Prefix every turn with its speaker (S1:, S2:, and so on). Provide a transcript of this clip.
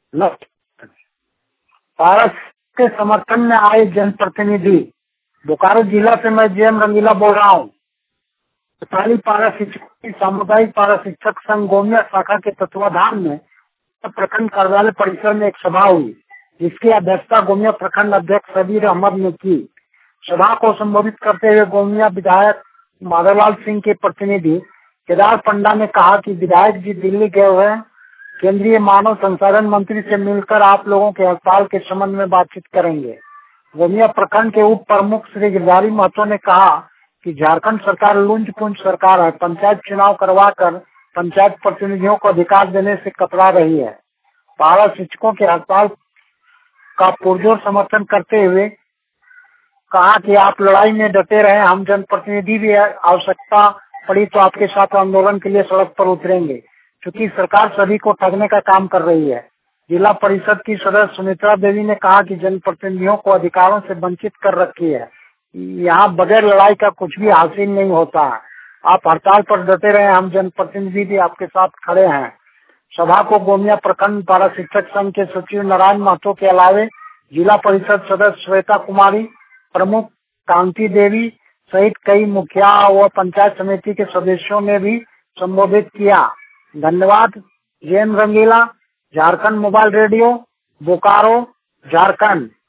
S1: पारस के समर्थन में आए जनप्रतिनिधि। बोकारो जिला से मैं जेएम रंगीला बोल रहा हूँ। नेपाली पारा शिक्षकों की सामुदायिक पारा शिक्षक संघ गोमिया शाखा के तत्वाधान में प्रखंड कार्यालय परिसर में एक सभा हुई, जिसकी अध्यक्षता गोमिया प्रखंड अध्यक्ष सबीर अहमद ने की। सभा को संबोधित करते हुए गोमिया विधायक माधवलाल सिंह के प्रतिनिधि केदार पंडा ने कहा कि विधायक जी दिल्ली गए हुए हैं, केंद्रीय मानव संसाधन मंत्री से मिलकर आप लोगों के हड़ताल के संबंध में बातचीत करेंगे। गोमिया प्रखंड के उप प्रमुख श्री गिरधारी महतो ने कहा कि झारखंड सरकार लुंज पुंज सरकार है, पंचायत चुनाव करवाकर पंचायत प्रतिनिधियों को अधिकार देने से कतरा रही है। पारा शिक्षकों के हड़ताल का पुरजोर समर्थन करते हुए कहा कि आप लड़ाई में डटे रहे, हम जनप्रतिनिधि भी आवश्यकता पड़ी तो आपके साथ आंदोलन के लिए सड़क पर उतरेंगे, क्योंकि सरकार सभी को ठगने का काम कर रही है। जिला परिषद की सदस्य सुमित्रा देवी ने कहा कि जनप्रतिनिधियों को अधिकारों से वंचित कर रखी है, यहाँ बगैर लड़ाई का कुछ भी हासिल नहीं होता है। आप हड़ताल पर डटे रहे, हम जनप्रतिनिधि भी आपके साथ खड़े हैं। सभा को गोमिया प्रखंड पारा शिक्षक संघ के सचिव नारायण महतो के अलावे जिला परिषद सदस्य श्वेता कुमारी, प्रमुख कांति देवी सहित कई मुखिया व पंचायत समिति के सदस्यों ने भी संबोधित किया। धन्यवाद। J M Rangila, Jharkhand mobile radio, Bokaro, Jharkhand.